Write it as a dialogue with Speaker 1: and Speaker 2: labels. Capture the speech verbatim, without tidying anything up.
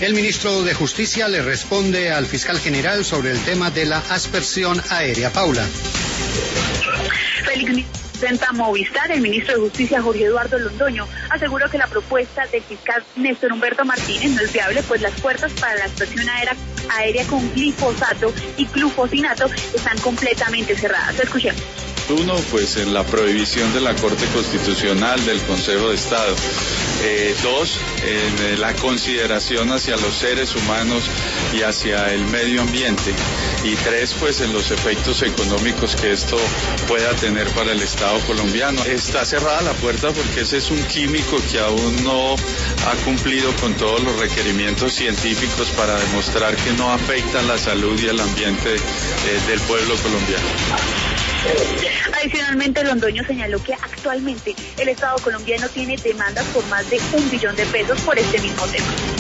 Speaker 1: El ministro de Justicia le responde al fiscal general sobre el tema de la aspersión aérea. Paula.
Speaker 2: Félix, presenta Movistar, el ministro de Justicia Jorge Eduardo Londoño aseguró que la propuesta del fiscal Néstor Humberto Martínez no es viable, pues las puertas para la aspersión aérea, aérea con glifosato y glufosinato están completamente cerradas. Escuchemos.
Speaker 3: Uno, pues en la prohibición de la Corte Constitucional, del Consejo de Estado. Eh, dos, en la consideración hacia los seres humanos y hacia el medio ambiente. Y tres, pues en los efectos económicos que esto pueda tener para el Estado colombiano. Está cerrada la puerta porque ese es un químico que aún no ha cumplido con todos los requerimientos científicos para demostrar que no afecta la salud y el ambiente eh, del pueblo colombiano.
Speaker 2: Adicionalmente, Londoño señaló que actualmente el Estado colombiano tiene demandas por más de un billón de pesos por este mismo tema.